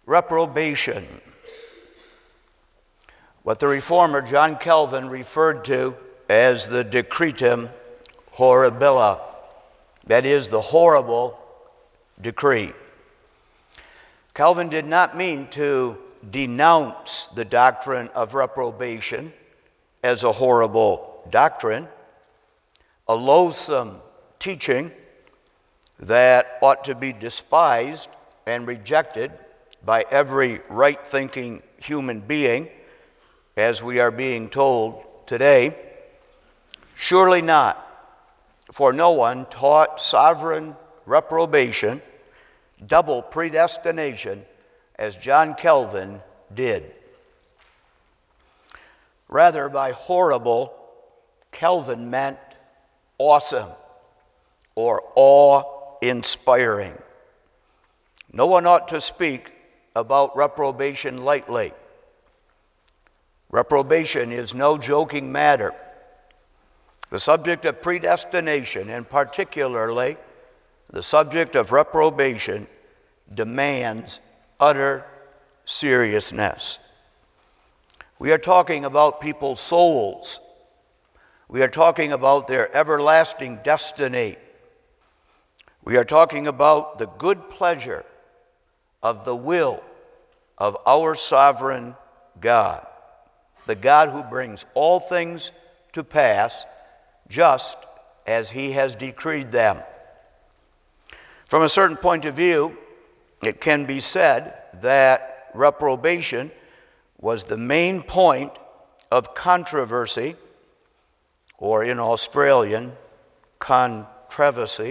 reprobation, what the reformer John Calvin referred to as the decretum horribile, that is, the horrible decree. Calvin did not mean to denounce the doctrine of reprobation as a horrible doctrine, a loathsome teaching that ought to be despised and rejected by every right-thinking human being, as we are being told today. Surely not, for no one taught sovereign reprobation, double predestination, as John Calvin did. Rather, by horrible, Calvin meant awesome or awe-inspiring. No one ought to speak about reprobation lightly. Reprobation is no joking matter. The subject of predestination, and particularly the subject of reprobation, demands utter seriousness. We are talking about people's souls. We are talking about their everlasting destiny. We are talking about the good pleasure of the will of our sovereign God, the God who brings all things to pass just as he has decreed them. From a certain point of view, it can be said that reprobation was the main point of controversy, or in Australian, controversy,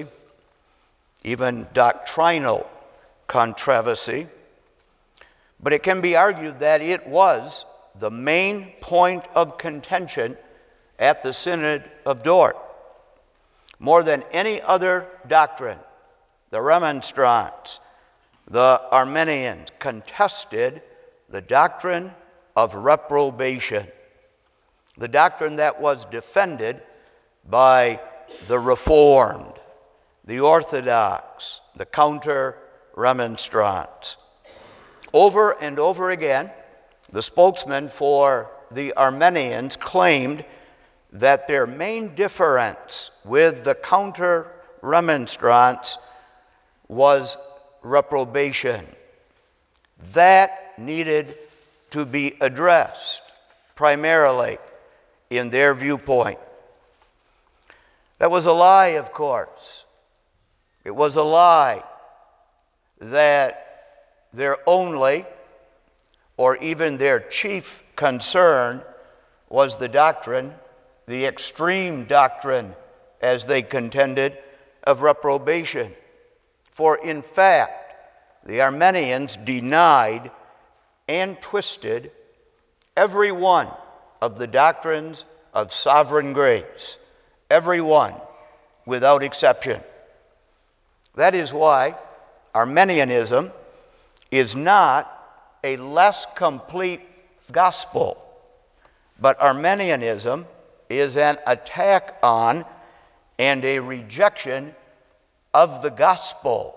even doctrinal controversy. But it can be argued that it was the main point of contention at the Synod of Dort. More than any other doctrine, the Remonstrants, the Arminians contested the doctrine of reprobation, the doctrine that was defended by the Reformed, the Orthodox, the Counter-Remonstrants. Over and over again, the spokesman for the Arminians claimed that their main difference with the Counter-Remonstrants was reprobation. That needed to be addressed primarily in their viewpoint. That was a lie, of course. It was a lie that their only or even their chief concern was the doctrine, the extreme doctrine, as they contended, of reprobation. For in fact, the Arminians denied and twisted every one of the doctrines of sovereign grace, every one without exception. That is why Arminianism is not a less complete gospel, but Arminianism is an attack on and a rejection of the gospel.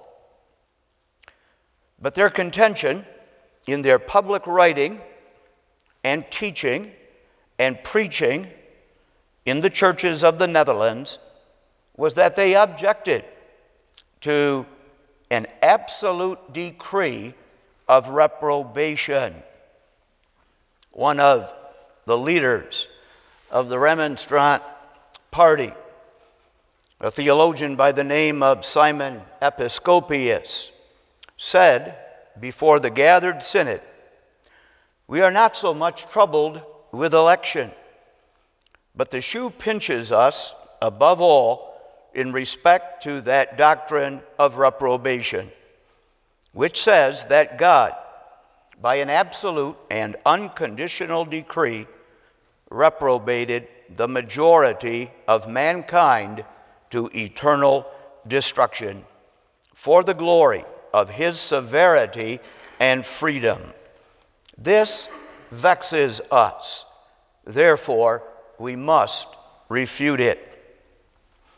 But their contention in their public writing and teaching and preaching in the churches of the Netherlands was that they objected to an absolute decree of reprobation. One of the leaders of the Remonstrant party, a theologian by the name of Simon Episcopius, said before the gathered synod, "We are not so much troubled with election, but the shoe pinches us above all in respect to that doctrine of reprobation, which says that God, by an absolute and unconditional decree, reprobated the majority of mankind to eternal destruction for the glory of his severity and freedom. This vexes us. Therefore, we must refute it."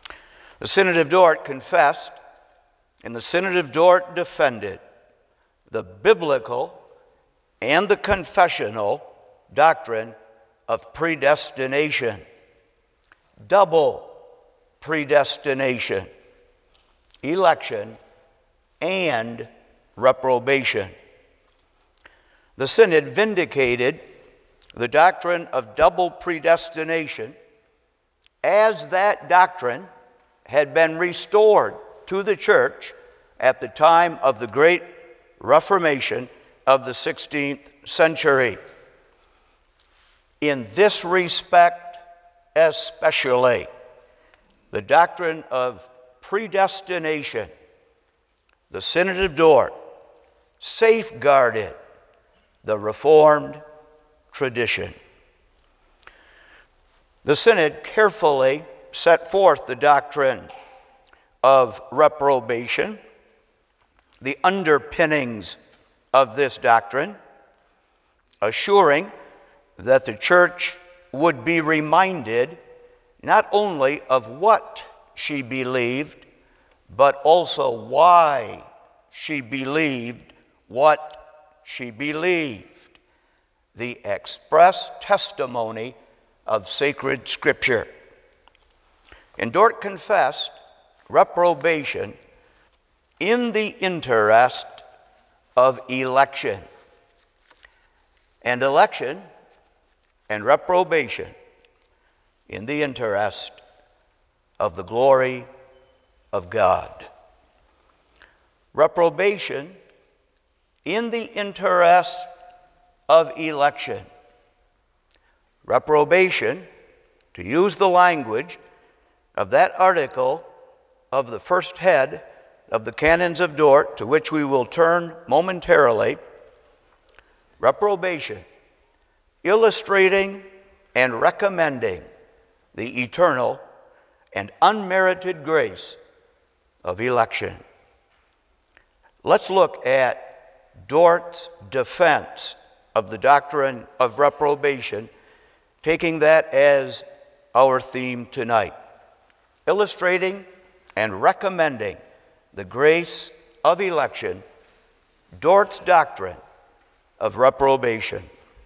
The Synod of Dort confessed, and the Synod of Dort defended the biblical and the confessional doctrine of predestination. Double predestination, election, and reprobation. The Synod vindicated the doctrine of double predestination as that doctrine had been restored to the church at the time of the Great Reformation of the 16th century. In this respect especially, the doctrine of predestination, the Synod of Dort safeguarded the Reformed tradition. The Synod carefully set forth the doctrine of reprobation, the underpinnings of this doctrine, assuring that the church would be reminded not only of what she believed, but also why she believed what she believed, the express testimony of sacred Scripture. And Dort confessed reprobation in the interest of election, and election and reprobation in the interest of the glory of God. Reprobation in the interest of election. Reprobation, to use the language of that article of the first head of the Canons of Dort, to which we will turn momentarily. Reprobation, illustrating and recommending the eternal and unmerited grace of election. Let's look at Dort's defense of the doctrine of reprobation, taking that as our theme tonight, illustrating and recommending the grace of election, Dort's doctrine of reprobation.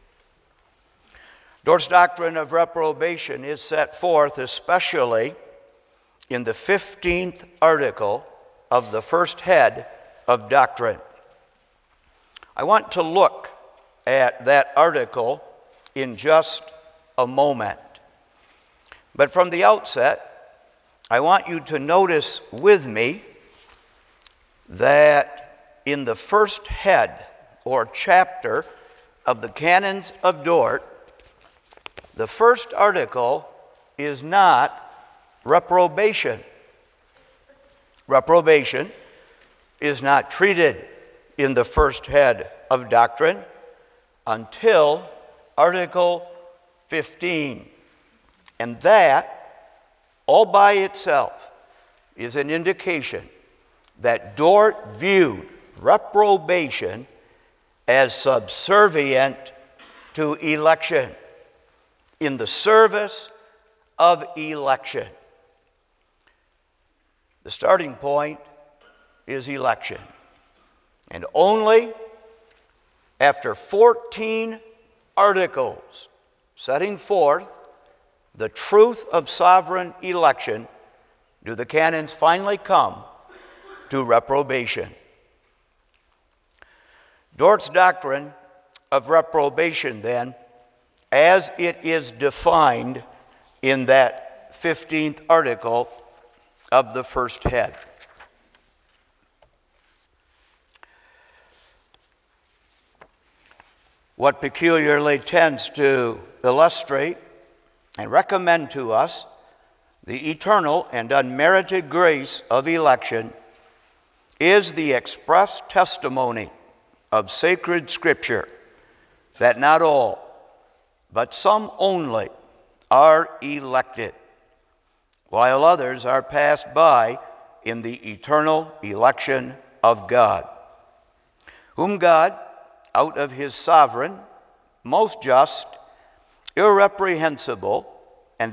Dort's doctrine of reprobation is set forth especially in the 15th article of the first head of doctrine. I want to look at that article in just a moment. But from the outset, I want you to notice with me that in the first head or chapter of the Canons of Dort, the first article is not reprobation. Reprobation is not treated in the first head of doctrine until Article 15. And that, all by itself, is an indication that Dort viewed reprobation as subservient to election, in the service of election. The starting point is election. And only after 14 articles setting forth the truth of sovereign election do the canons finally come to reprobation. Dort's doctrine of reprobation, then, as it is defined in that 15th article of the first head. What peculiarly tends to illustrate and recommend to us the eternal and unmerited grace of election is the express testimony of sacred Scripture that not all, but some only, are elected, while others are passed by in the eternal election of God, whom God, out of his sovereign, most just, irreprehensible, and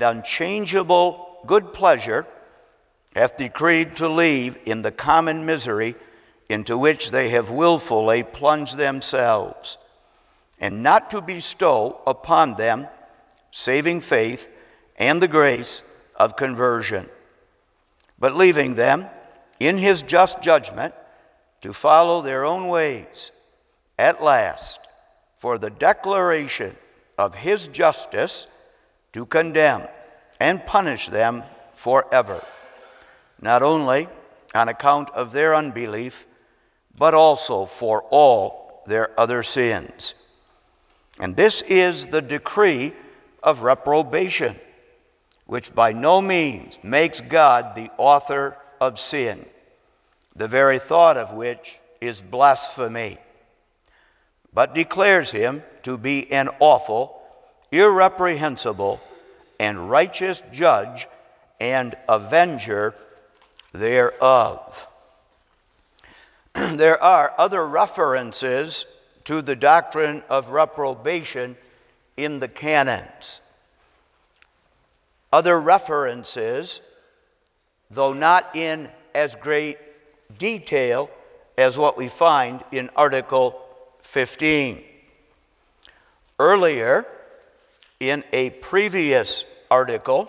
unchangeable good pleasure, hath decreed to leave in the common misery into which they have willfully plunged themselves, and not to bestow upon them saving faith and the grace of conversion, but leaving them in his just judgment to follow their own ways, at last, for the declaration of his justice to condemn and punish them forever, not only on account of their unbelief, but also for all their other sins. And this is the decree of reprobation, which by no means makes God the author of sin, the very thought of which is blasphemy, but declares him to be an awful, irreprehensible, and righteous judge and avenger thereof. There are other references to the doctrine of reprobation in the canons. Other references, though not in as great detail as what we find in Article 15. Earlier, in a previous article,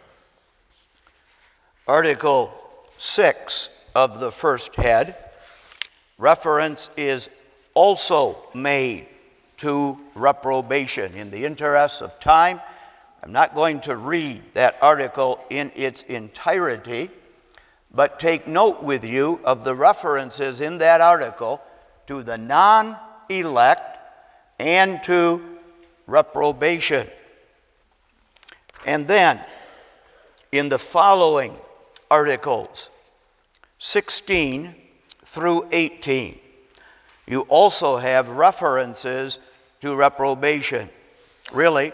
Article 6 of the first head, reference is also made to reprobation. In the interest of time, I'm not going to read that article in its entirety, but take note with you of the references in that article to the non-elect and to reprobation. And then, in the following articles, 16 through 18, you also have references to reprobation. Really,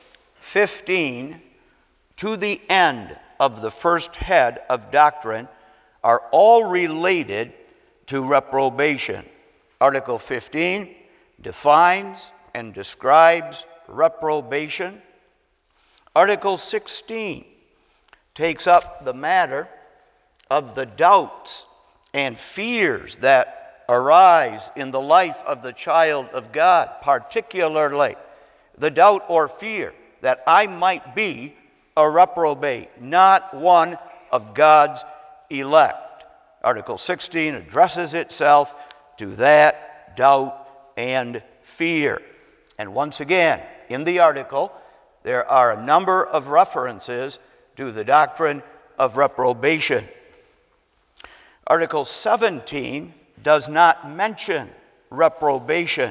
15 to the end of the first head of doctrine are all related to reprobation. Article 15 defines and describes reprobation. Article 16 takes up the matter of the doubts and fears that arise in the life of the child of God, particularly the doubt or fear that I might be a reprobate, not one of God's elect. Article 16 addresses itself to that doubt and fear. And once again, in the article, there are a number of references to the doctrine of reprobation. Article 17 does not mention reprobation,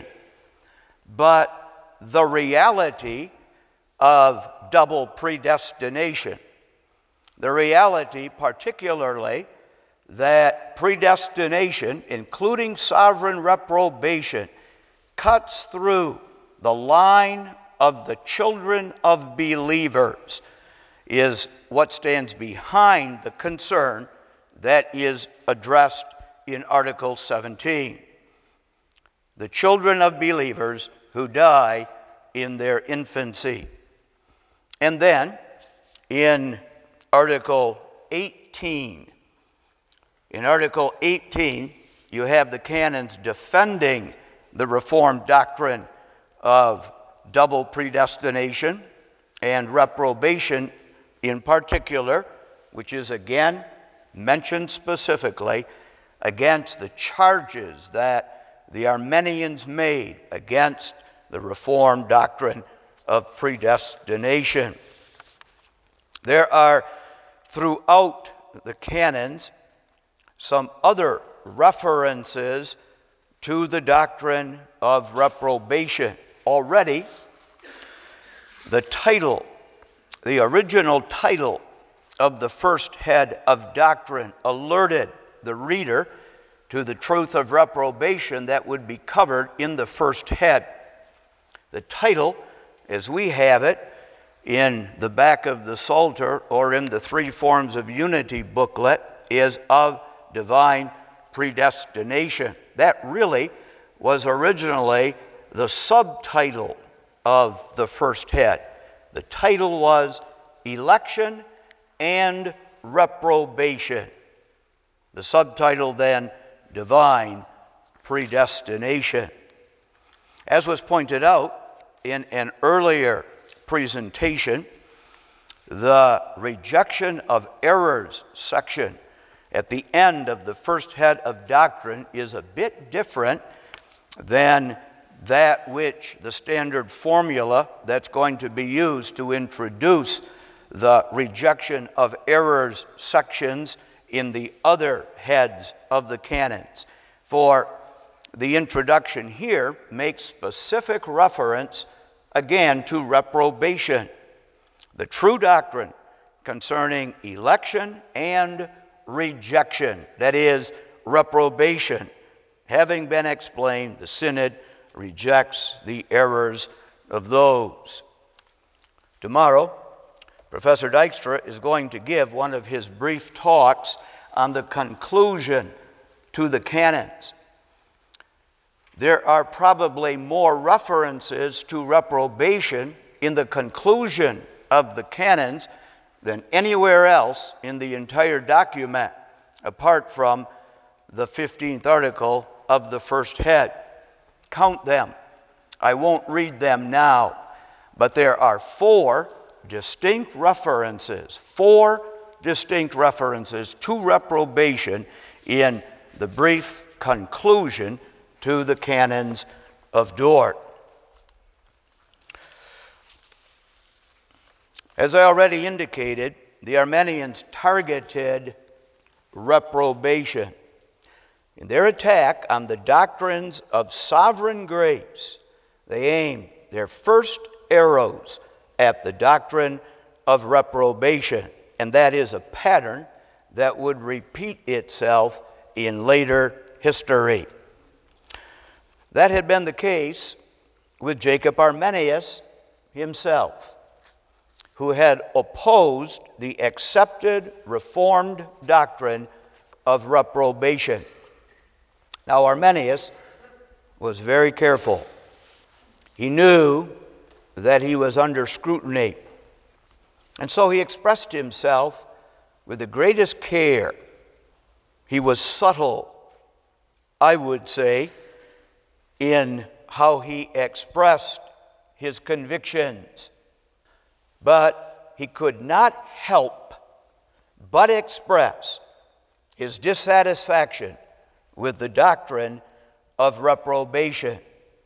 but the reality of double predestination. The reality, particularly, that predestination, including sovereign reprobation, cuts through the line of the children of believers, is what stands behind the concern that is addressed in Article 17. The children of believers who die in their infancy. And then in Article 18, you have the canons defending the Reformed doctrine of double predestination and reprobation in particular, which is again mentioned specifically against the charges that the Arminians made against the Reformed doctrine of predestination. There are, throughout the canons, some other references to the doctrine of reprobation. Already, the title, the original title of the first head of doctrine alerted the reader to the truth of reprobation that would be covered in the first head. The title, as we have it in the back of the Psalter or in the Three Forms of Unity booklet, is of divine predestination. That really was originally the subtitle of the first head. The title was Election and Reprobation. The subtitle then divine predestination. As was pointed out in an earlier presentation, the rejection of errors section at the end of the first head of doctrine is a bit different than that which the standard formula that's going to be used to introduce the rejection of errors sections in the other heads of the canons. For the introduction here makes specific reference again to reprobation, the true doctrine concerning election and rejection, that is, reprobation. Having been explained, the Synod rejects the errors of those. Tomorrow, Professor Dykstra is going to give one of his brief talks on the conclusion to the canons. There are probably more references to reprobation in the conclusion of the canons than anywhere else in the entire document, apart from the 15th article of the first head. Count them. I won't read them now, but there are four distinct references to reprobation in the brief conclusion to the canons of Dort. As I already indicated, the Arminians targeted reprobation. In their attack on the doctrines of sovereign grace, they aimed their first arrows at the doctrine of reprobation, and that is a pattern that would repeat itself in later history. That had been the case with Jacob Arminius himself, who had opposed the accepted Reformed doctrine of reprobation. Now, Arminius was very careful. He knew that he was under scrutiny, and so he expressed himself with the greatest care. He was subtle, I would say, in how he expressed his convictions. But he could not help but express his dissatisfaction with the doctrine of reprobation.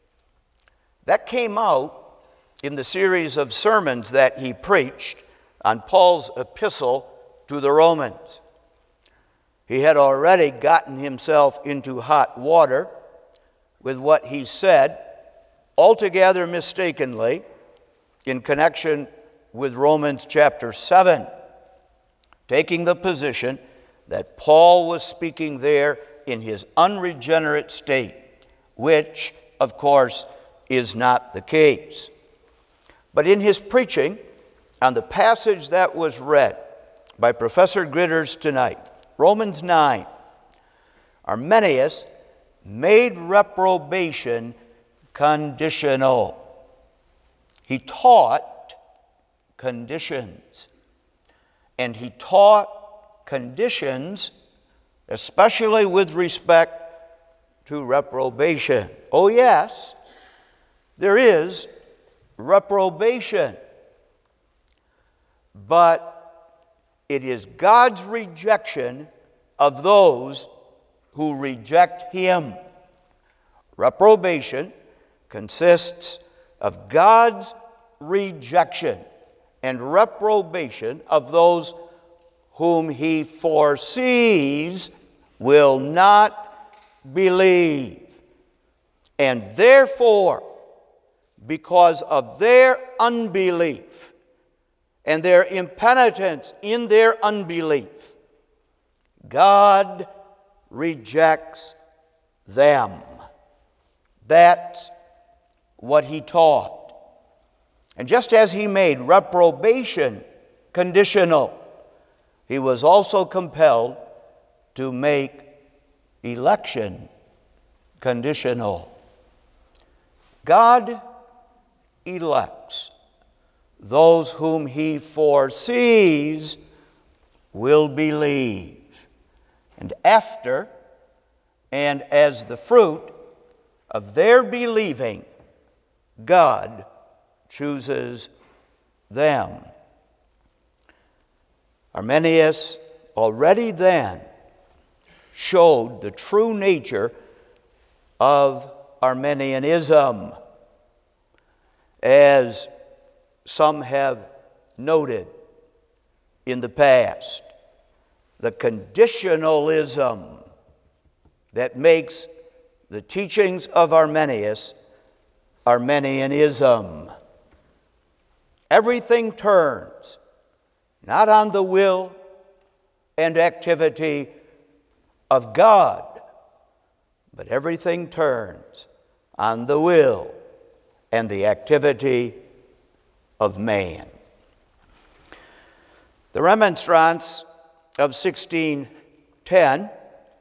That came out in the series of sermons that he preached on Paul's epistle to the Romans. He had already gotten himself into hot water with what he said, altogether mistakenly, in connection with Romans chapter 7, taking the position that Paul was speaking there in his unregenerate state, which, of course, is not the case. But in his preaching on the passage that was read by Professor Gritters tonight, Romans 9, Arminius made reprobation conditional. He taught conditions, and he taught conditions especially with respect to reprobation. Oh yes, there is reprobation, but it is God's rejection of those who reject him. Reprobation consists of God's rejection and reprobation of those whom he foresees will not believe. And therefore, because of their unbelief and their impenitence in their unbelief, God rejects them. That's what he taught. And just as he made reprobation conditional, he was also compelled to make election conditional. God elects those whom he foresees will believe. And after and as the fruit of their believing, God chooses them. Arminius already then showed the true nature of Arminianism, as some have noted in the past, the conditionalism that makes the teachings of Arminius Arminianism. Everything turns not on the will and activity of God, but everything turns on the will and the activity of man. The Remonstrance of 1610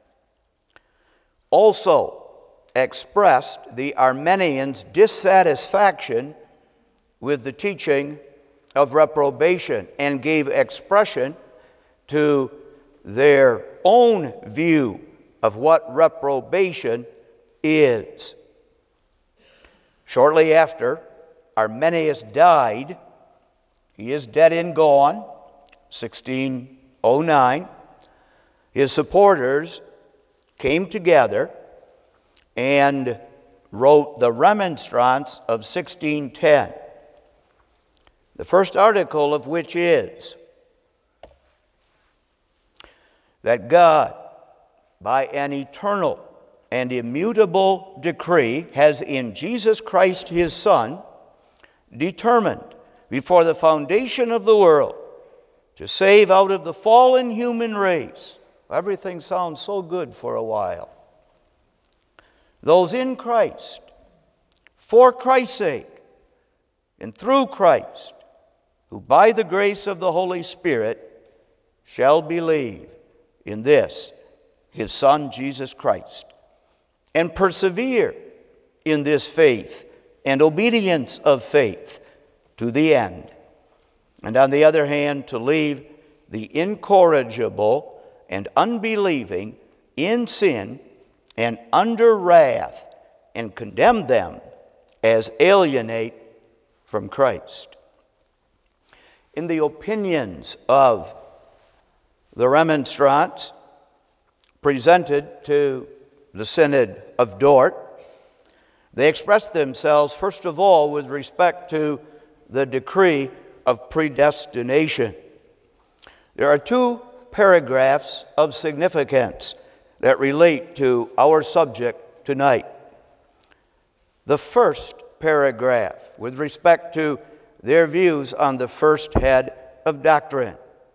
also expressed the Arminians' dissatisfaction with the teaching of reprobation and gave expression to their own view of what reprobation is. Shortly after Arminius died, he is dead and gone, 1609, his supporters came together and wrote the Remonstrance of 1610, the first article of which is that God, by an eternal and immutable decree, has in Jesus Christ his Son determined before the foundation of the world to save out of the fallen human race. Everything sounds so good for a while. Those in Christ, for Christ's sake, and through Christ, who by the grace of the Holy Spirit shall believe in this, his Son, Jesus Christ, and persevere in this faith and obedience of faith to the end. And on the other hand, to leave the incorrigible and unbelieving in sin and under wrath, and condemn them as alienate from Christ. In the opinions of the Remonstrants presented to the Synod of Dort, they expressed themselves, first of all, with respect to the decree of predestination. There are two paragraphs of significance that relate to our subject tonight. The first paragraph, with respect to their views on the first head of doctrine.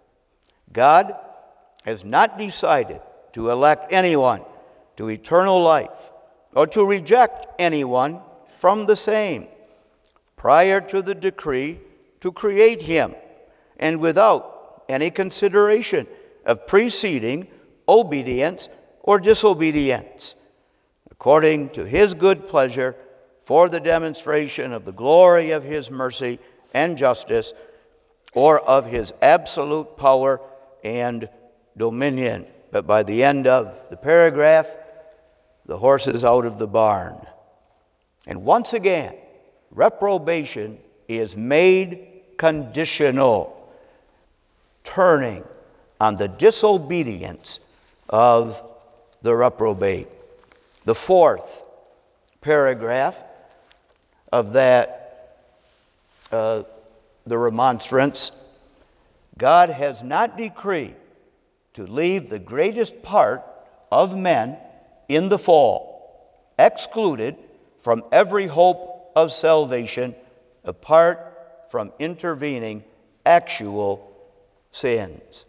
God has not decided to elect anyone to eternal life or to reject anyone from the same prior to the decree to create him, and without any consideration of preceding obedience or disobedience, according to his good pleasure, for the demonstration of the glory of his mercy and justice, or of his absolute power and dominion. But by the end of the paragraph, the horse is out of the barn. And once again, reprobation is made conditional, turning on the disobedience of the reprobate. The fourth paragraph of that, the remonstrance, God has not decreed to leave the greatest part of men in the fall, excluded from every hope of salvation, apart from intervening actual sins.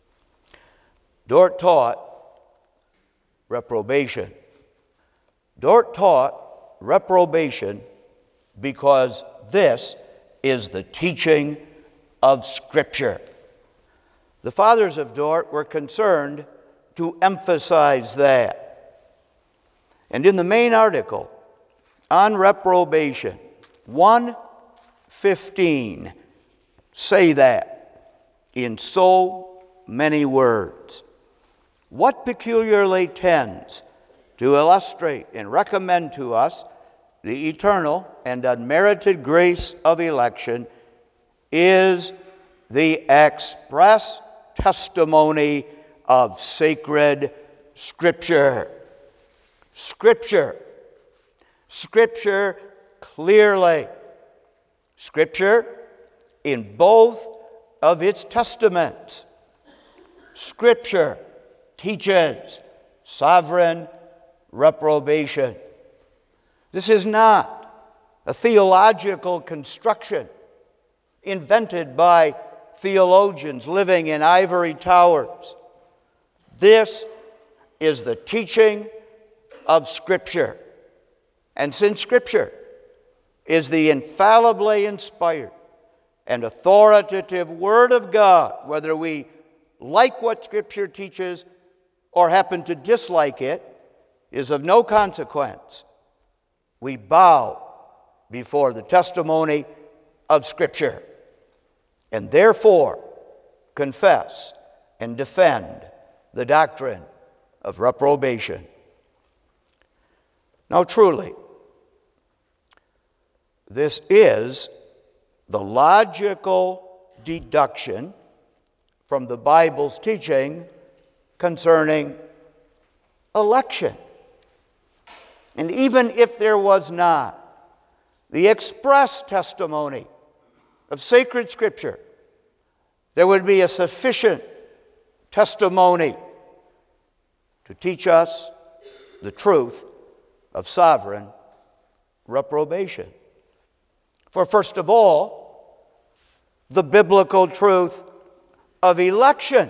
Dort taught reprobation. Dort taught reprobation because this is the teaching of Scripture. The fathers of Dort were concerned to emphasize that. And in the main article on reprobation, 1:15, say that in so many words. What peculiarly tends to illustrate and recommend to us the eternal and unmerited grace of election is the express testimony of sacred Scripture. Scripture. Scripture clearly. Scripture in both of its testaments. Scripture teaches sovereign reprobation. This is not a theological construction invented by theologians living in ivory towers. This is the teaching of Scripture. And since Scripture is the infallibly inspired and authoritative Word of God, whether we like what Scripture teaches or happen to dislike it, is of no consequence. We bow before the testimony of Scripture and therefore confess and defend the doctrine of reprobation. Now, truly, this is the logical deduction from the Bible's teaching concerning election. And even if there was not the express testimony of sacred Scripture, there would be a sufficient testimony to teach us the truth of sovereign reprobation. For first of all, the biblical truth of election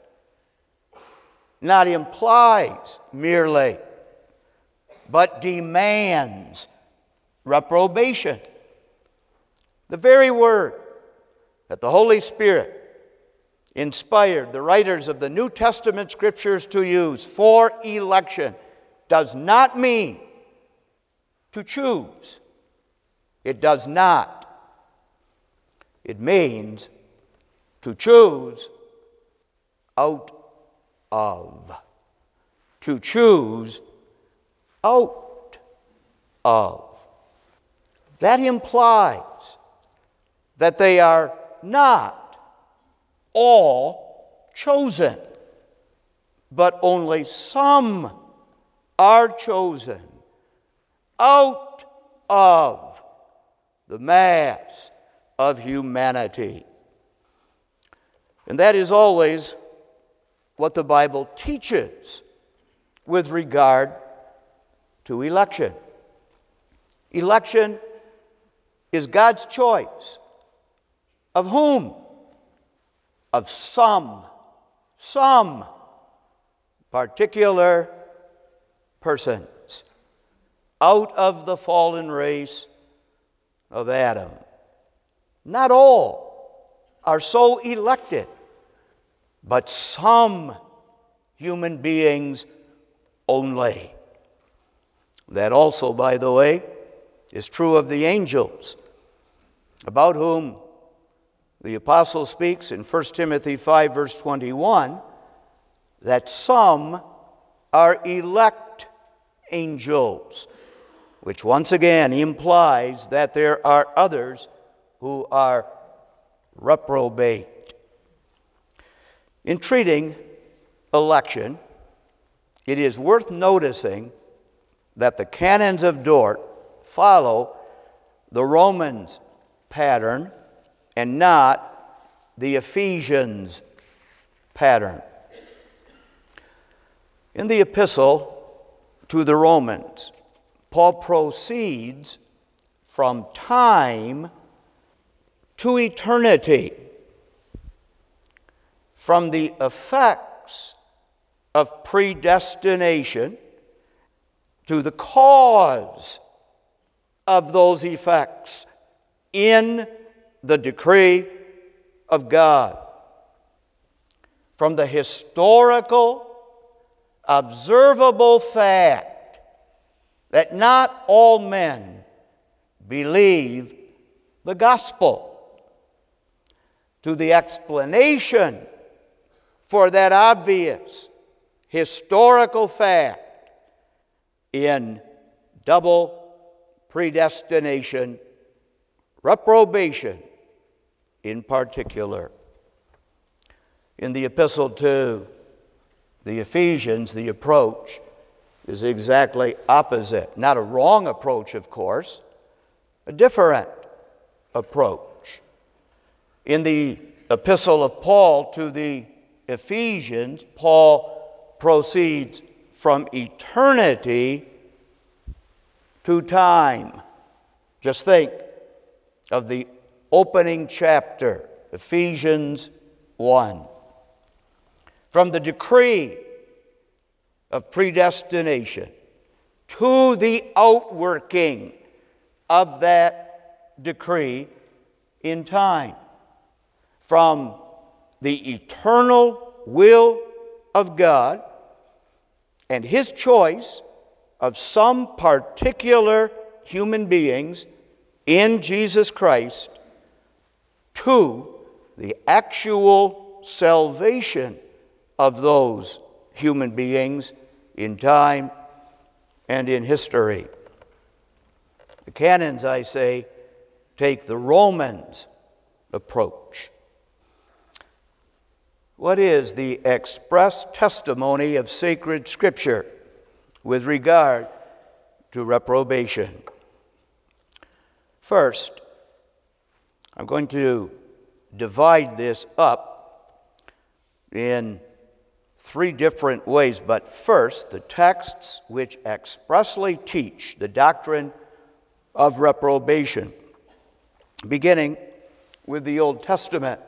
not implies merely, but demands reprobation. The very word that the Holy Spirit inspired the writers of the New Testament Scriptures to use for election does not mean to choose. It does not. It means to choose out of. To choose out of. That implies that they are not all chosen, but only some are chosen out of the mass of humanity. And that is always what the Bible teaches with regard to election. Election is God's choice. Of whom? Of some particular persons out of the fallen race of Adam. Not all are so elected, but some human beings only. That also, by the way, is true of the angels, about whom the apostle speaks in 1 Timothy 5, verse 21, that some are elect angels, which once again implies that there are others who are reprobate. In treating election, it is worth noticing that the canons of Dort follow the Romans pattern and not the Ephesians pattern. In the epistle to the Romans, Paul proceeds from time to eternity, from the effects of predestination to the cause of those effects in the decree of God. From the historical, observable fact that not all men believe the gospel, to the explanation for that obvious historical fact in double predestination, reprobation in particular. In the epistle to the Ephesians, the approach is exactly opposite. Not a wrong approach, of course, a different approach. In the epistle of Paul to the Ephesians, Paul proceeds from eternity to time. Just think of the opening chapter, Ephesians 1. From the decree of predestination to the outworking of that decree in time. From the eternal will of God and His choice of some particular human beings in Jesus Christ to the actual salvation of those human beings in time and in history. The canons, I say, take the Romans approach. What is the express testimony of sacred Scripture with regard to reprobation? First, I'm going to divide this up in three different ways, but first, the texts which expressly teach the doctrine of reprobation, beginning with the Old Testament.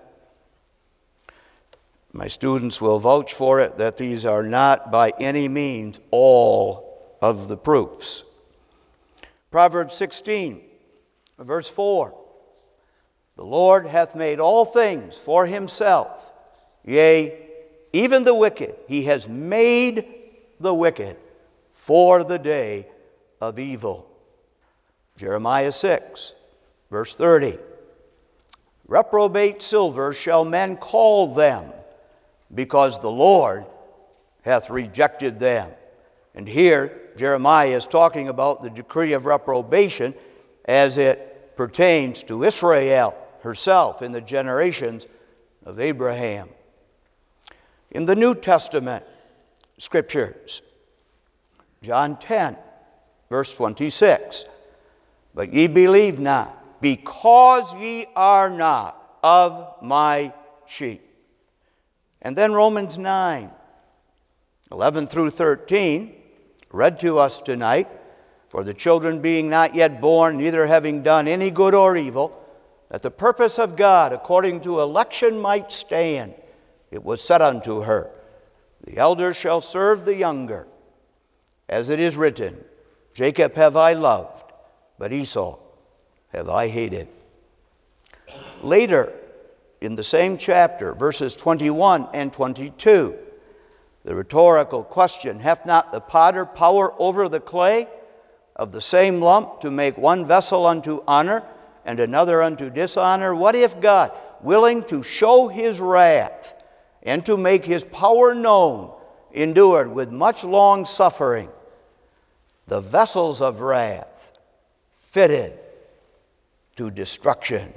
My students will vouch for it that these are not by any means all of the proofs. Proverbs 16, verse 4, "The Lord hath made all things for himself, yea, even the wicked, he has made the wicked for the day of evil." Jeremiah 6, verse 30, "Reprobate silver shall men call them, because the Lord hath rejected them." And here, Jeremiah is talking about the decree of reprobation as it pertains to Israel herself in the generations of Abraham. In the New Testament Scriptures, John 10, verse 26, "But ye believe not, because ye are not of my sheep." And then Romans 9, 11 through 13, read to us tonight, "For the children being not yet born, neither having done any good or evil, that the purpose of God according to election might stand, it was said unto her, The elder shall serve the younger. As it is written, Jacob have I loved, but Esau have I hated." Later, in the same chapter, verses 21 and 22, the rhetorical question, "Hath not the potter power over the clay of the same lump to make one vessel unto honor and another unto dishonor? What if God, willing to show his wrath and to make his power known, endured with much long suffering the vessels of wrath fitted to destruction?"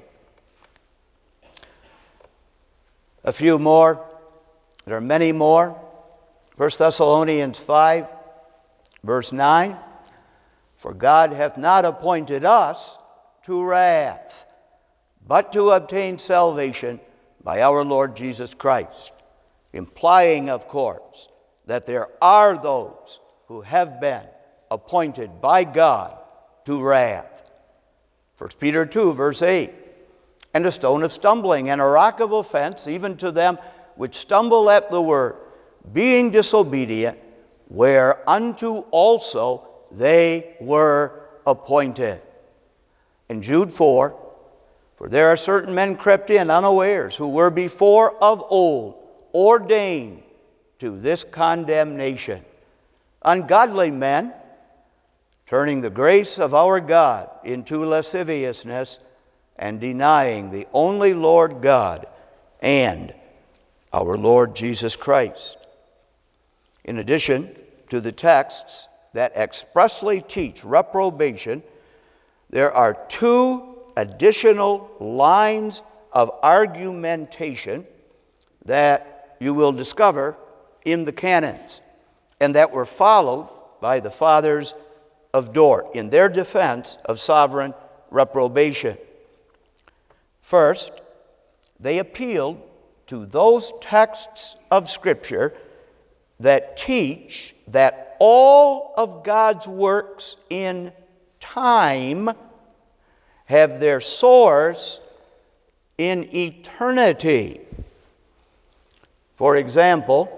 A few more. There are many more. 1 Thessalonians 5, verse 9, "For God hath not appointed us to wrath, but to obtain salvation by our Lord Jesus Christ," implying, of course, that there are those who have been appointed by God to wrath. 1 Peter 2, verse 8, "And a stone of stumbling and a rock of offense, even to them which stumble at the word, being disobedient, whereunto also they were appointed." In Jude 4, "For there are certain men crept in unawares, who were before of old ordained to this condemnation, ungodly men, turning the grace of our God into lasciviousness, and denying the only Lord God and our Lord Jesus Christ." In addition to the texts that expressly teach reprobation, there are two additional lines of argumentation that you will discover in the canons, and that were followed by the fathers of Dort in their defense of sovereign reprobation. First, they appealed to those texts of Scripture that teach that all of God's works in time have their source in eternity. For example,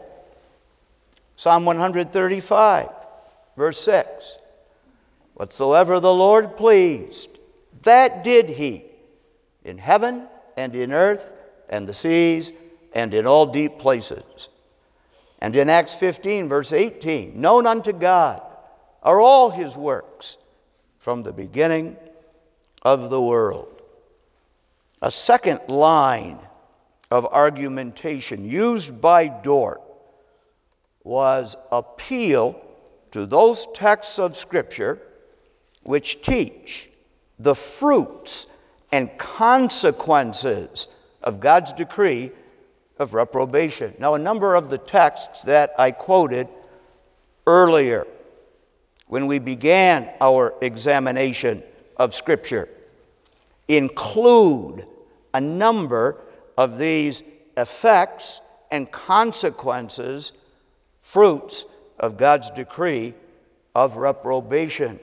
Psalm 135, verse 6. Whatsoever the Lord pleased, that did he, in heaven and in earth and the seas and in all deep places. And in Acts 15, verse 18, known unto God are all his works from the beginning of the world. A second line of argumentation used by Dort was appeal to those texts of Scripture which teach the fruits and consequences of God's decree of reprobation. Now, a number of the texts that I quoted earlier when we began our examination of Scripture include a number of these effects and consequences, fruits of God's decree of reprobation.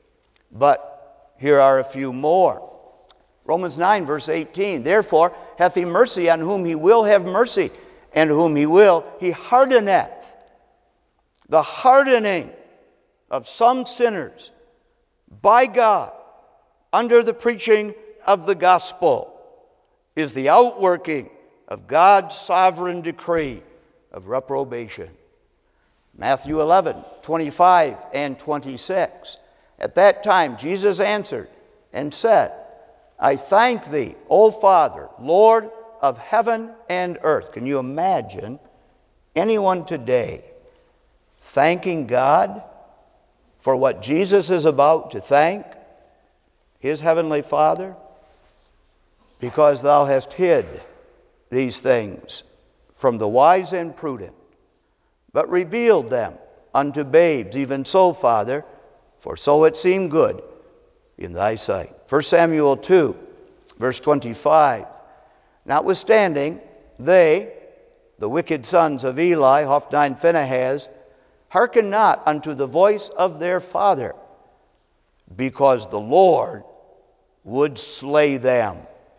But here are a few more. Romans 9, verse 18, therefore hath he mercy on whom he will have mercy, and whom he will he hardeneth. The hardening of some sinners by God under the preaching of the gospel is the outworking of God's sovereign decree of reprobation. Matthew 11, 25 and 26. At that time Jesus answered and said, I thank thee, O Father, Lord of heaven and earth. Can you imagine anyone today thanking God for what Jesus is about to thank his heavenly Father? Because thou hast hid these things from the wise and prudent, but revealed them unto babes. Even so, Father, for so it seemed good in thy sight. 1 Samuel 2, verse 25. Notwithstanding, they, the wicked sons of Eli, Hophni and Phinehas, hearkened not unto the voice of their father, because the Lord would slay them.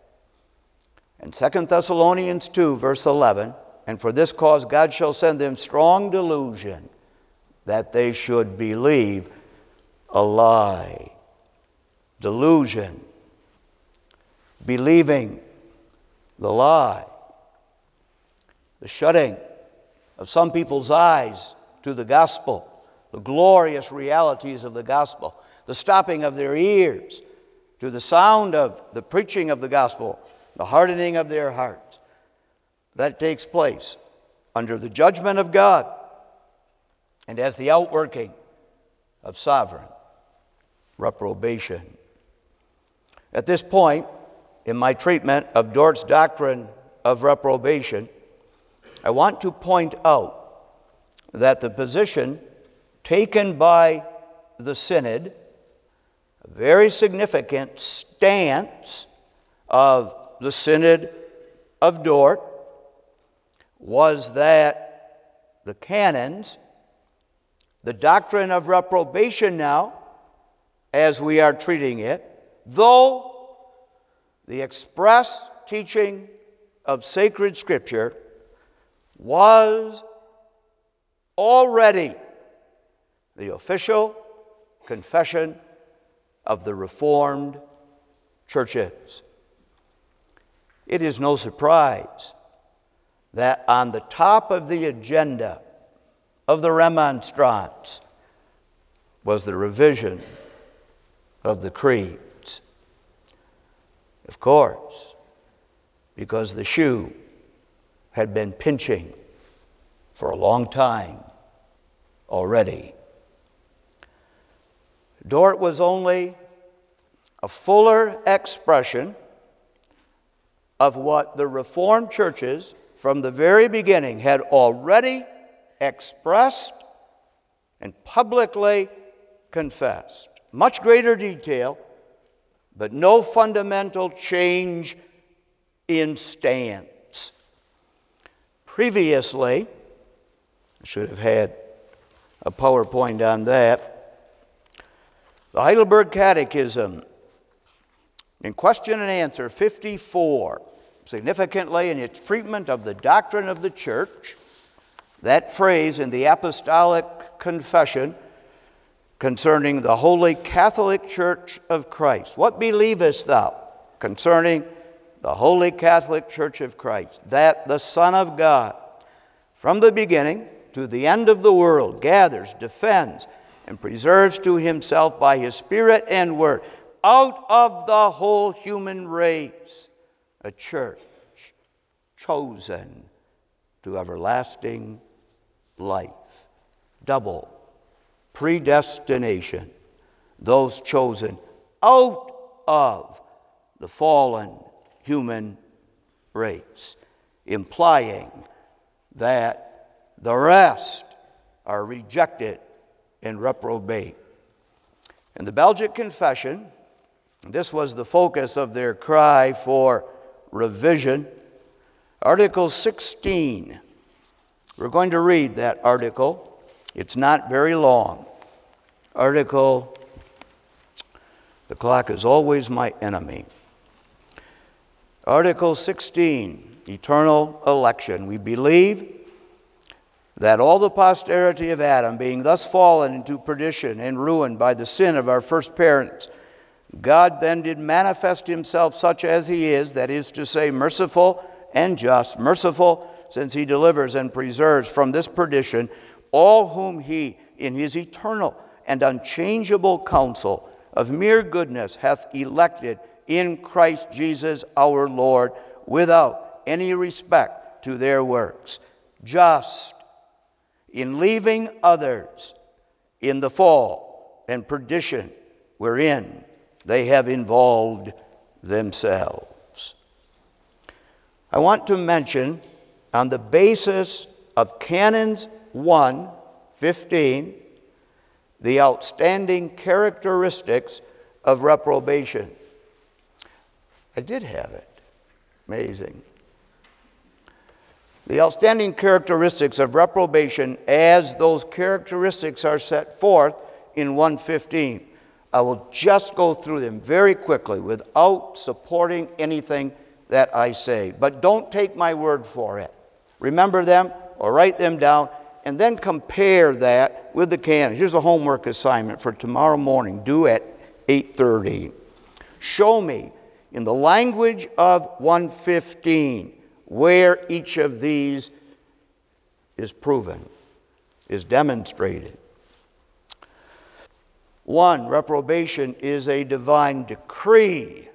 And 2 Thessalonians 2, verse 11, and for this cause God shall send them strong delusion, that they should believe a lie. Delusion. Believing the lie. The shutting of some people's eyes to the gospel, the glorious realities of the gospel, the stopping of their ears to the sound of the preaching of the gospel, the hardening of their hearts. That takes place under the judgment of God and as the outworking of sovereign reprobation. At this point in my treatment of Dort's doctrine of reprobation, I want to point out that the position taken by the Synod, a very significant stance of the Synod of Dort, was that the canons, the doctrine of reprobation now, as we are treating it, though the express teaching of sacred Scripture was already the official confession of the Reformed churches. It is no surprise that on the top of the agenda of the Remonstrants was the revision of the creeds. Of course, because the shoe had been pinching for a long time already. Dort was only a fuller expression of what the Reformed churches from the very beginning had already expressed and publicly confessed. Much greater detail, but no fundamental change in stance. Previously, I should have had a PowerPoint on that, the Heidelberg Catechism, in question and answer 54, significantly in its treatment of the doctrine of the church, that phrase in the Apostolic Confession concerning the Holy Catholic Church of Christ. What believest thou concerning the Holy Catholic Church of Christ? That the Son of God, from the beginning to the end of the world, gathers, defends, and preserves to himself by his Spirit and Word, out of the whole human race, a church chosen to everlasting life. Double predestination. Those chosen out of the fallen human race, implying that the rest are rejected and reprobate. In the Belgic Confession, this was the focus of their cry for revision. Article 16. We're going to read that article. It's not very long. The clock is always my enemy. Article 16, eternal election. We believe that all the posterity of Adam, being thus fallen into perdition and ruined by the sin of our first parents, God then did manifest himself such as he is, that is to say, merciful and just. Merciful, since he delivers and preserves from this perdition all whom he, in his eternal and unchangeable counsel of mere goodness, hath elected in Christ Jesus our Lord, without any respect to their works. Just, in leaving others in the fall and perdition wherein they have involved themselves. I want to mention, on the basis of Canons 1:15, the outstanding characteristics of reprobation. I did have it. Amazing. The outstanding characteristics of reprobation, as those characteristics are set forth in 1:15. I will just go through them very quickly without supporting anything that I say. But don't take my word for it. Remember them or write them down, and then compare that with the canon. Here's a homework assignment for tomorrow morning, due at 8:30. Show me in the language of 1:15 where each of these is proven, is demonstrated. 1, reprobation is a divine decree,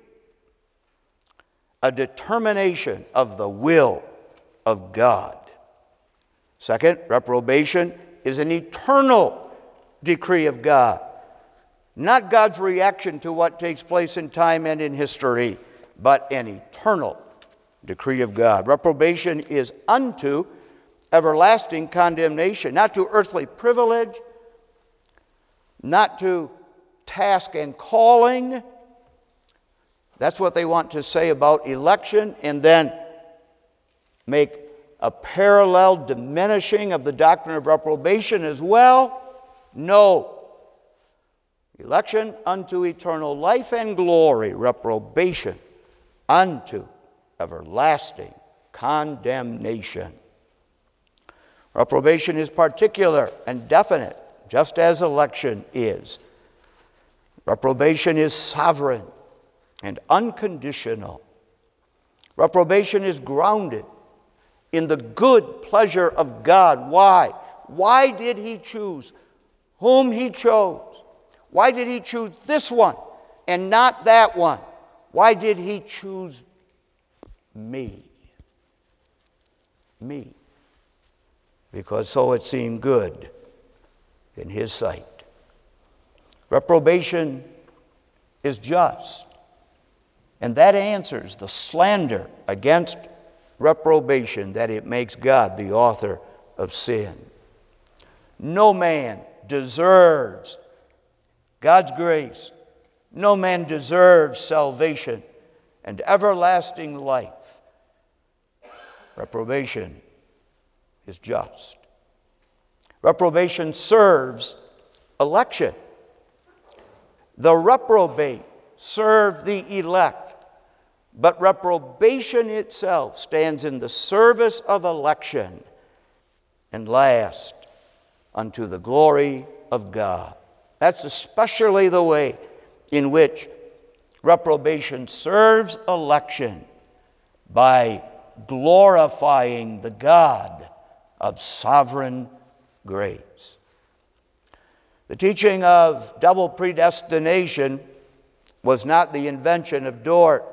a determination of the will of God. 2, reprobation is an eternal decree of God, not God's reaction to what takes place in time and in history, but an eternal decree of God. Reprobation is unto everlasting condemnation, not to earthly privilege, not to task and calling. That's what they want to say about election, and then make a parallel diminishing of the doctrine of reprobation as well. No. Election unto eternal life and glory, reprobation unto everlasting condemnation. Reprobation is particular and definite, just as election is. Reprobation is sovereign and unconditional. Reprobation is grounded in the good pleasure of God. Why? Why did he choose whom he chose? Why did he choose this one and not that one? Why did he choose me? Me. Because so it seemed good in his sight. Reprobation is just. And that answers the slander against reprobation that it makes God the author of sin. No man deserves God's grace. No man deserves salvation and everlasting life. Reprobation is just. Reprobation serves election. The reprobate serve the elect, but reprobation itself stands in the service of election and last unto the glory of God. That's especially the way in which reprobation serves election, by glorifying the God of sovereign grace. The teaching of double predestination was not the invention of Dort.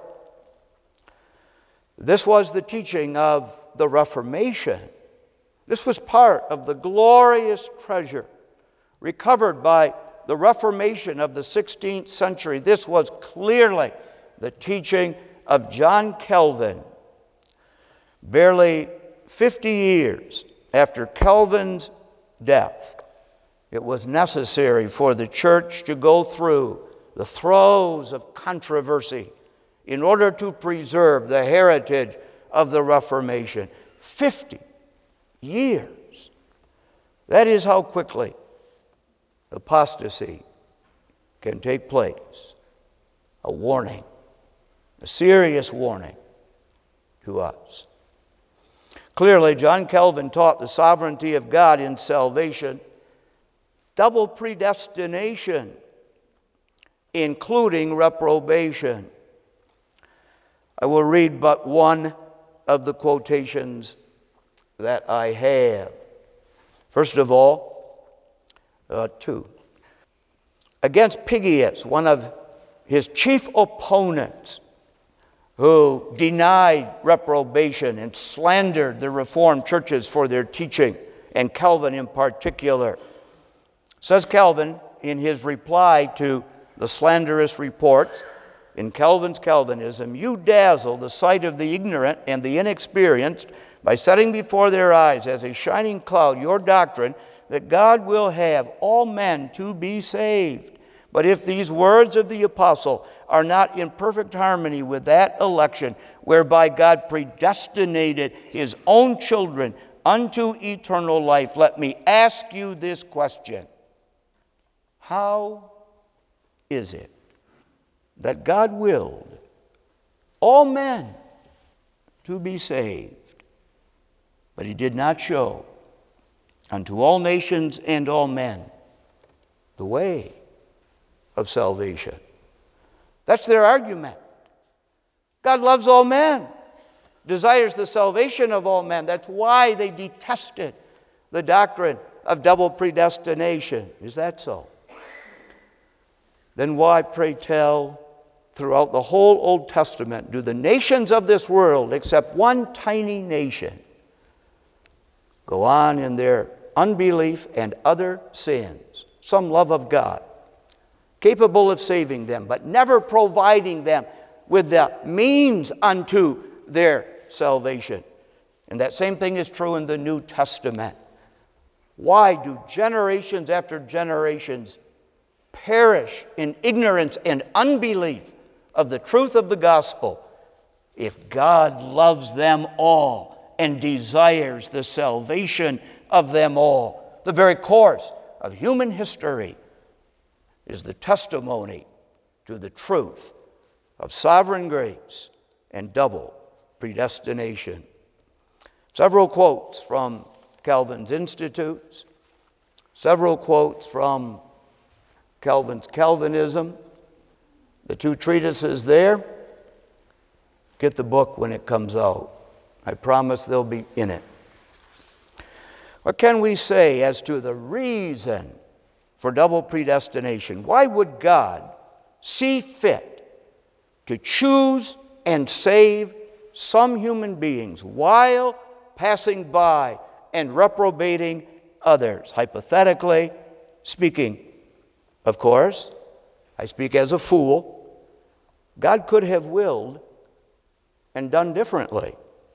This was the teaching of the Reformation. This was part of the glorious treasure recovered by the Reformation of the 16th century. This was clearly the teaching of John Calvin. Barely 50 years after Calvin's death, it was necessary for the church to go through the throes of controversy in order to preserve the heritage of the Reformation. 50 years. That is how quickly apostasy can take place. A warning, a serious warning to us. Clearly, John Calvin taught the sovereignty of God in salvation, double predestination, including reprobation. I will read but one of the quotations that I have. First of all, two. Against Pigius, one of his chief opponents, who denied reprobation and slandered the Reformed churches for their teaching, and Calvin in particular. Says Calvin in his reply to the slanderous reports, in Calvin's Calvinism, you dazzle the sight of the ignorant and the inexperienced by setting before their eyes as a shining cloud your doctrine that God will have all men to be saved. But if these words of the apostle are not in perfect harmony with that election whereby God predestinated his own children unto eternal life, let me ask you this question. How is it that God willed all men to be saved, but he did not show unto all nations and all men the way of salvation? That's their argument. God loves all men, desires the salvation of all men. That's why they detested the doctrine of double predestination. Is that so? Then why, pray tell, throughout the whole Old Testament, do the nations of this world, except one tiny nation, go on in their unbelief and other sins, some love of God, capable of saving them, but never providing them with the means unto their salvation? And that same thing is true in the New Testament. Why do generations after generations perish in ignorance and unbelief of the truth of the gospel if God loves them all and desires the salvation of them all? The very course of human history is the testimony to the truth of sovereign grace and double predestination. Several quotes from Calvin's Institutes, several quotes from Calvin's Calvinism, the two treatises there. Get the book when it comes out. I promise they'll be in it. What can we say as to the reason for double predestination? Why would God see fit to choose and save some human beings while passing by and reprobating others? Hypothetically speaking, Of course, I speak as a fool. God could have willed and done differently.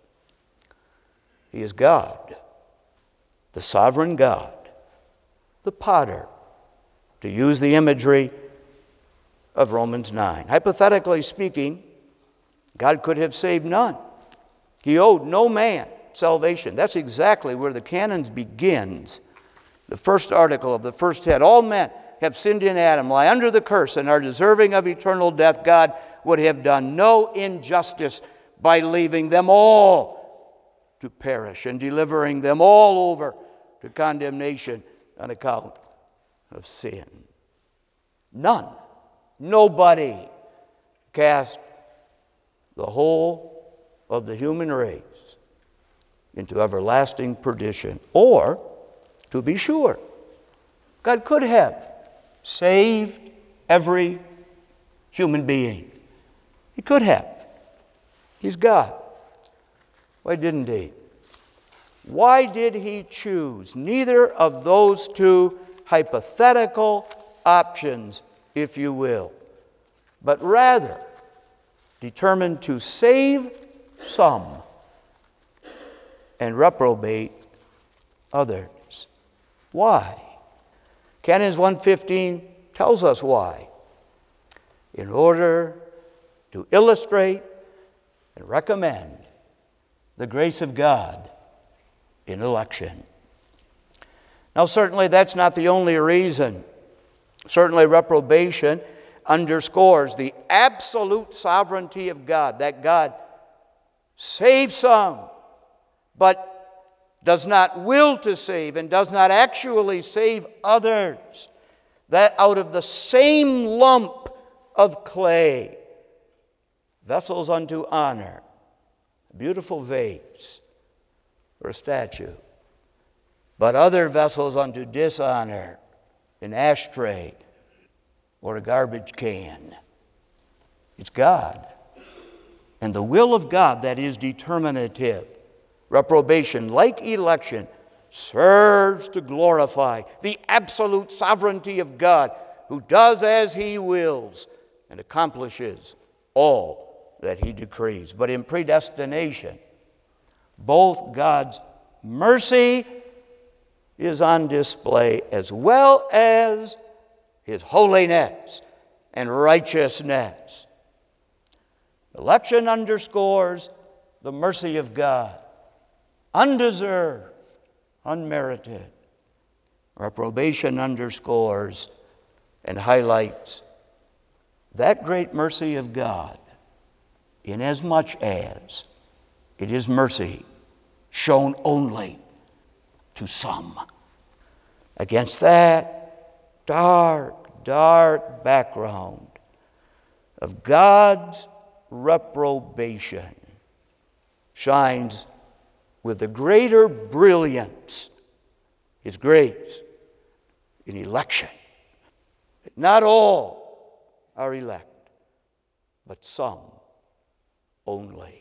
He is God, the sovereign God, the potter, to use the imagery of Romans 9. Hypothetically speaking, God could have saved none. He owed no man salvation. That's exactly where the canon begins. The first article of the first head. All men have sinned in Adam, lie under the curse, and are deserving of eternal death. God would have done no injustice by leaving them all to perish and delivering them all over to condemnation on account of sin. None. Nobody cast the whole of the human race into everlasting perdition. Or, to be sure, God could have saved every human being. He could have. He's God. Why didn't he? Why did he choose neither of those two hypothetical options, if you will, but rather determined to save some and reprobate others? Why? Canons 1:15 tells us why. In order to illustrate and recommend the grace of God in election. Now, certainly that's not the only reason. Certainly reprobation underscores the absolute sovereignty of God, that God saves some, but does not will to save and does not actually save others. That out of the same lump of clay, vessels unto honor, a beautiful vase or a statue, but other vessels unto dishonor, an ashtray or a garbage can. It's God and the will of God that is determinative. Reprobation, like election, serves to glorify the absolute sovereignty of God, who does as he wills and accomplishes all that he decrees. But in predestination, both God's mercy is on display as well as his holiness and righteousness. Election underscores the mercy of God, undeserved, unmerited. Reprobation underscores and highlights that great mercy of God, inasmuch as it is mercy shown only to some. Against that dark, dark background of God's reprobation shines with the greater brilliance his grace in election. Not all are elect, but some only.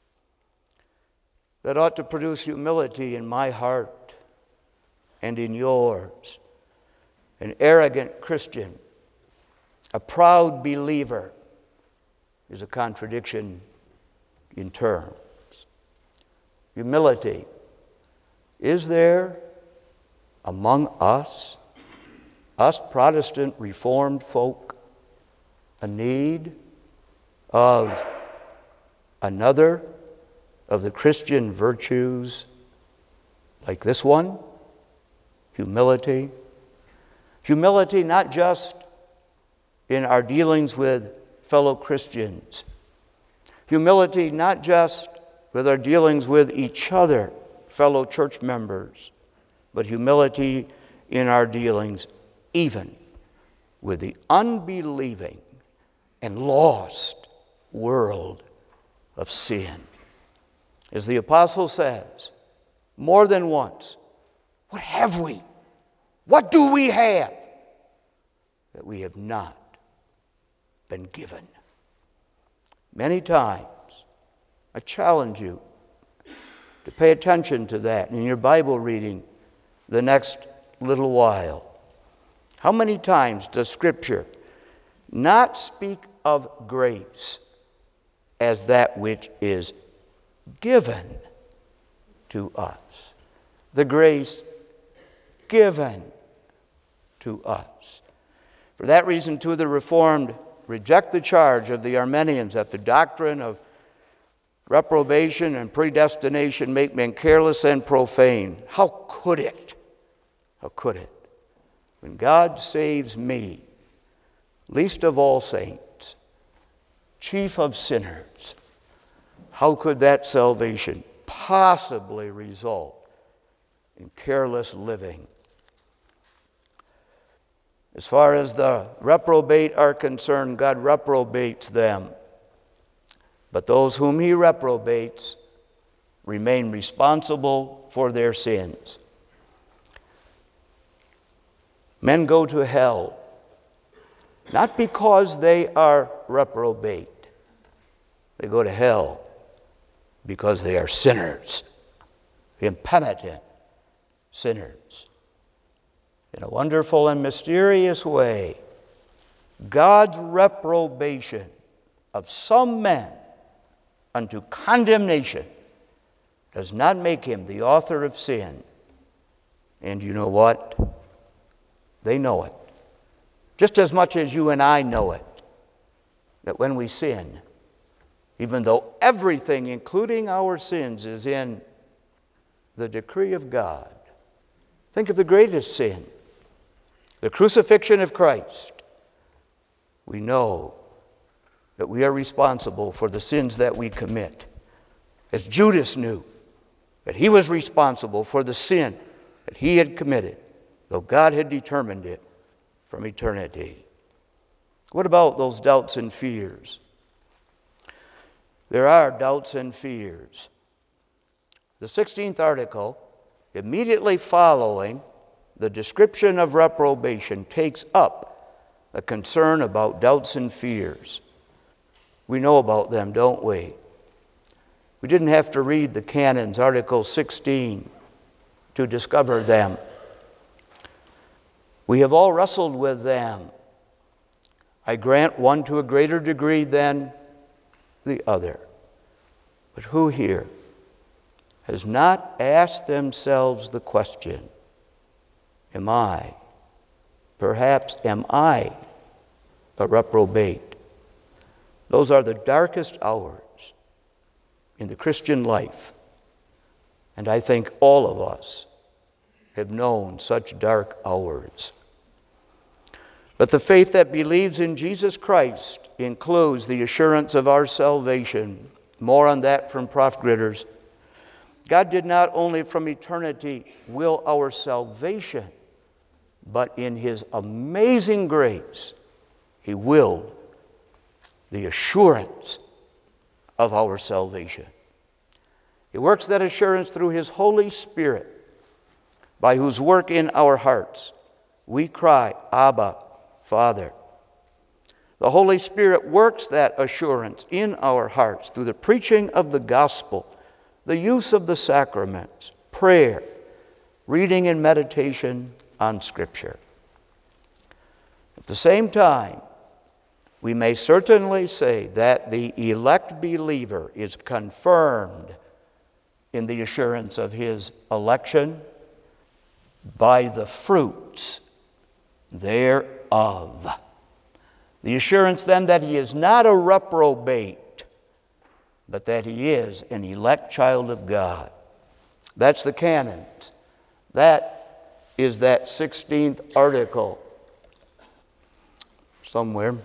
That ought to produce humility in my heart and in yours. An arrogant Christian, a proud believer, is a contradiction in terms. Humility. Is there among us Protestant Reformed folk, a need of another of the Christian virtues like this one? Humility. Humility not just in our dealings with fellow Christians. Humility not just with our dealings with each other, fellow church members, but humility in our dealings even with the unbelieving and lost world of sin. As the apostle says more than once, what have we? What do we have that we have not been given? Many times, I challenge you to pay attention to that in your Bible reading the next little while. How many times does Scripture not speak of grace as that which is given to us? The grace given to us. For that reason, too, the Reformed reject the charge of the Arminians that the doctrine of reprobation and predestination make men careless and profane. How could it? How could it? When God saves me, least of all saints, chief of sinners, how could that salvation possibly result in careless living? As far as the reprobate are concerned, God reprobates them. But those whom he reprobates remain responsible for their sins. Men go to hell not because they are reprobate. They go to hell because they are sinners, impenitent sinners. In a wonderful and mysterious way, God's reprobation of some men unto condemnation does not make him the author of sin. And you know what? They know it. Just as much as you and I know it, that when we sin, even though everything, including our sins, is in the decree of God, think of the greatest sin, the crucifixion of Christ. We know that we are responsible for the sins that we commit. As Judas knew that he was responsible for the sin that he had committed, though God had determined it from eternity. What about those doubts and fears? There are doubts and fears. The 16th article, immediately following the description of reprobation, takes up a concern about doubts and fears. We know about them, don't we? We didn't have to read the canons, Article 16, to discover them. We have all wrestled with them. I grant one to a greater degree than the other. But who here has not asked themselves the question, am I a reprobate? Those are the darkest hours in the Christian life. And I think all of us have known such dark hours. But the faith that believes in Jesus Christ includes the assurance of our salvation. More on that from Prof. Gritters. God did not only from eternity will our salvation, but in his amazing grace, he willed the assurance of our salvation. He works that assurance through his Holy Spirit, by whose work in our hearts we cry, Abba, Father. The Holy Spirit works that assurance in our hearts through the preaching of the gospel, the use of the sacraments, prayer, reading and meditation on Scripture. At the same time, we may certainly say that the elect believer is confirmed in the assurance of his election by the fruits thereof. The assurance then that he is not a reprobate, but that he is an elect child of God. That's the canons. That is that 16th article somewhere.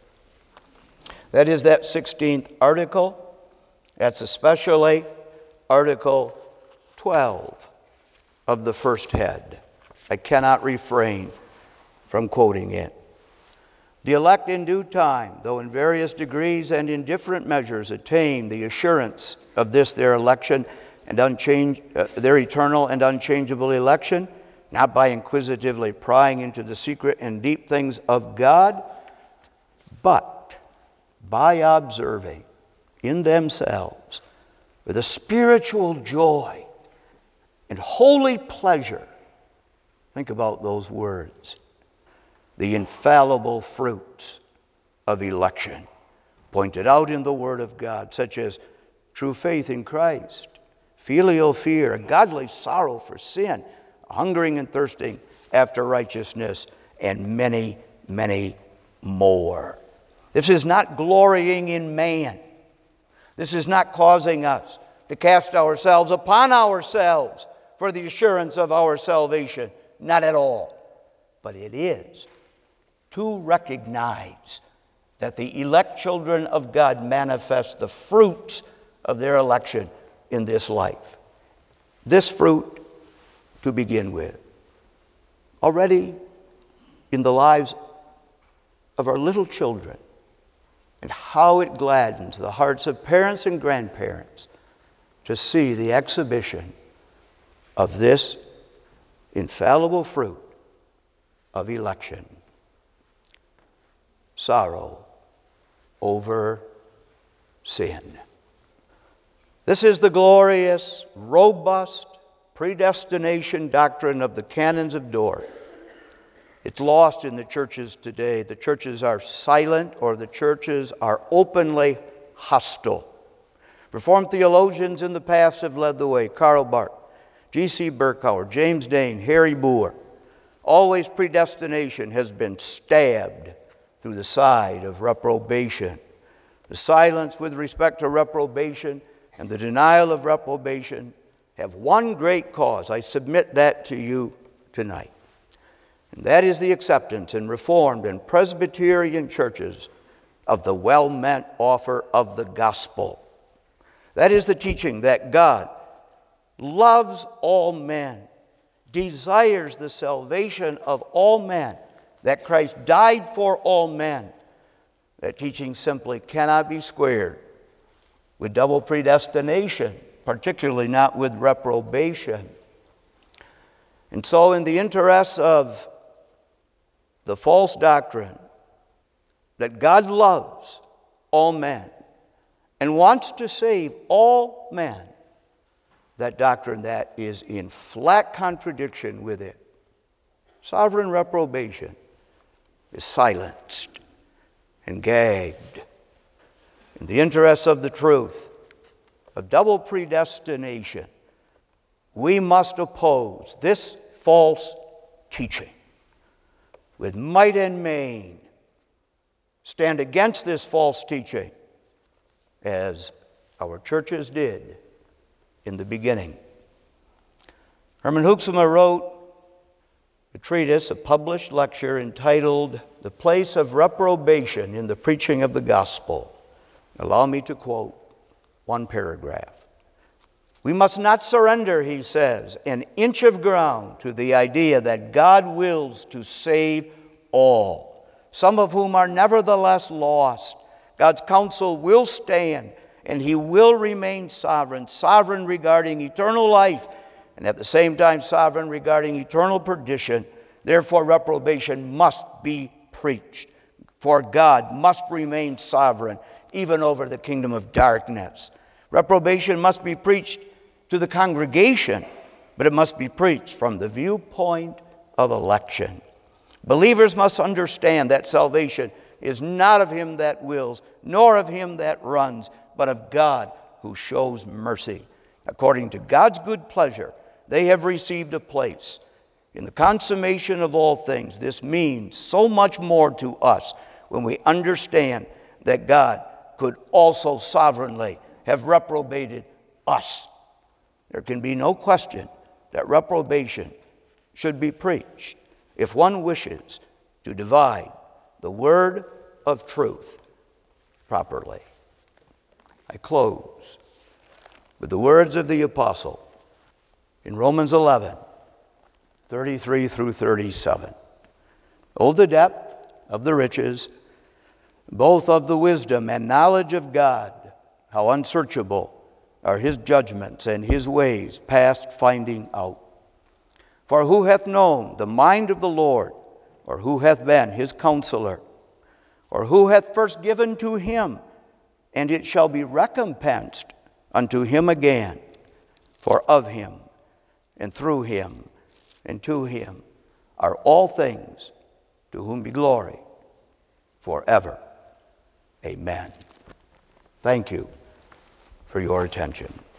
That is that 16th article. That's especially Article 12 of the first head. I cannot refrain from quoting it. The elect in due time, though in various degrees and in different measures, attain the assurance of this their election and their eternal and unchangeable election, not by inquisitively prying into the secret and deep things of God, but by observing in themselves with a spiritual joy and holy pleasure. Think about those words. the infallible fruits of election pointed out in the Word of God, such as true faith in Christ, filial fear, a godly sorrow for sin, hungering and thirsting after righteousness, and many, many more. This is not glorying in man. This is not causing us to cast ourselves upon ourselves for the assurance of our salvation. Not at all. But it is to recognize that the elect children of God manifest the fruits of their election in this life. This fruit to begin with. Already in the lives of our little children, and how it gladdens the hearts of parents and grandparents to see the exhibition of this infallible fruit of election. Sorrow over sin. This is the glorious, robust predestination doctrine of the canons of Dort. It's lost in the churches today. The churches are silent, or the churches are openly hostile. Reformed theologians in the past have led the way. Karl Barth, G.C. Berkouwer, James Dane, Harry Boer. Always predestination has been stabbed through the side of reprobation. The silence with respect to reprobation and the denial of reprobation have one great cause. I submit that to you tonight. And that is the acceptance in Reformed and Presbyterian churches of the well-meant offer of the gospel. That is the teaching that God loves all men, desires the salvation of all men, that Christ died for all men. That teaching simply cannot be squared with double predestination, particularly not with reprobation. And so in the interests of the false doctrine that God loves all men and wants to save all men, that doctrine that is in flat contradiction with it, sovereign reprobation, is silenced and gagged. In the interests of the truth of double predestination, we must oppose this false teaching with might and main. Stand against this false teaching as our churches did in the beginning. Herman Hoeksema wrote a treatise, a published lecture entitled "The Place of Reprobation in the Preaching of the Gospel." Allow me to quote one paragraph. "We must not surrender," he says, "an inch of ground to the idea that God wills to save all, some of whom are nevertheless lost. God's counsel will stand, and he will remain sovereign, sovereign regarding eternal life, and at the same time sovereign regarding eternal perdition. Therefore, reprobation must be preached, for God must remain sovereign even over the kingdom of darkness. Reprobation must be preached to the congregation, but it must be preached from the viewpoint of election. Believers must understand that salvation is not of him that wills, nor of him that runs, but of God who shows mercy. According to God's good pleasure, they have received a place in the consummation of all things. This means so much more to us when we understand that God could also sovereignly have reprobated us. There can be no question that reprobation should be preached if one wishes to divide the word of truth properly. I close with the words of the apostle in Romans 11, 33 through 37. "Oh, the depth of the riches, both of the wisdom and knowledge of God, how unsearchable are his judgments and his ways past finding out. For who hath known the mind of the Lord, or who hath been his counselor? Or who hath first given to him, and it shall be recompensed unto him again? For of him, and through him, and to him are all things. to whom be glory forever. Amen. Thank you for your attention.